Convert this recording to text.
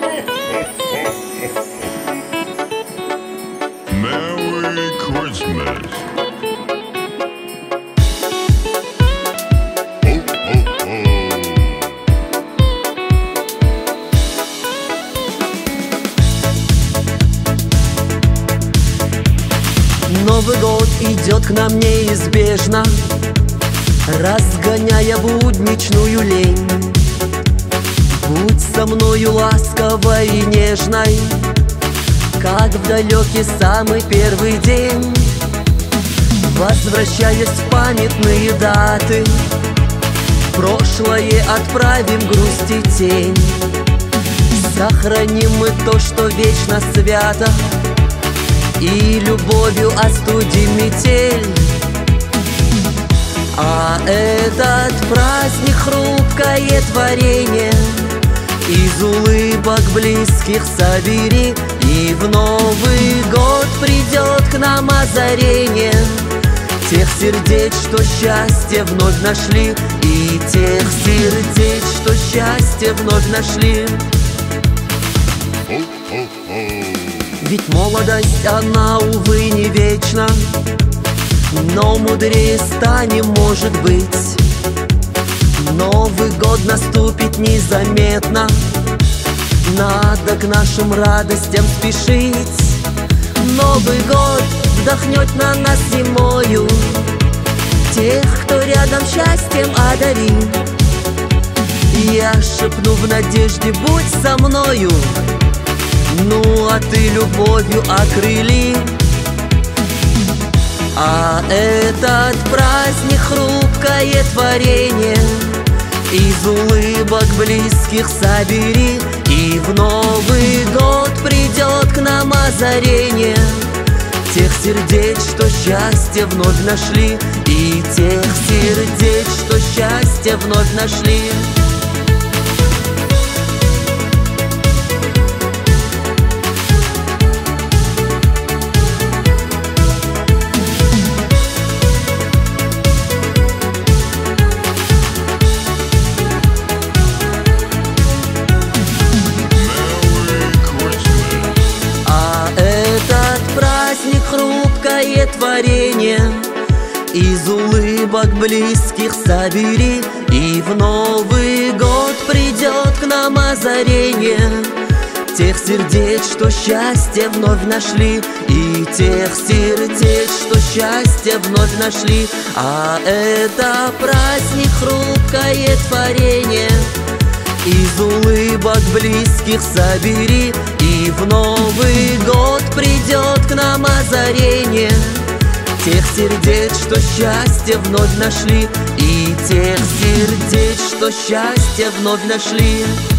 Merry Christmas. Новый год идет к нам неизбежно, разгоняя будничную лень. Будь со мною ласковой и нежной, как в далекий самый первый день. Возвращаясь в памятные даты, в прошлое отправим грусть и тень. Сохраним мы то, что вечно свято, и любовью остудим метель. А этот праздник — хрупкое творение, из улыбок близких собери, и в Новый год придет к нам озарение тех сердец, что счастье вновь нашли, и тех сердец, что счастье вновь нашли. Ведь молодость, она, увы, не вечна, но мудрее станем, может быть. Новый год наступит незаметно, надо к нашим радостям спешить. Новый год вдохнет на нас зимою тех, кто рядом счастьем одарит. Я шепну в надежде: будь со мною, ну а ты любовью окрыли. А этот праздник — хрупкое творение, из улыбок близких собери, и в Новый год придет к нам озарение тех сердец, что счастье вновь нашли, и тех сердец, что счастье вновь нашли. Хрупкое творение, из улыбок близких собери, и в Новый год придет к нам озарение тех сердец, что счастье вновь нашли, и тех сердец, что счастье вновь нашли. А это праздник — хрупкое творение, из улыбок близких собери, и в Новый год придет к нам озарение тех сердец, что счастье вновь нашли, и тех сердец, что счастье вновь нашли.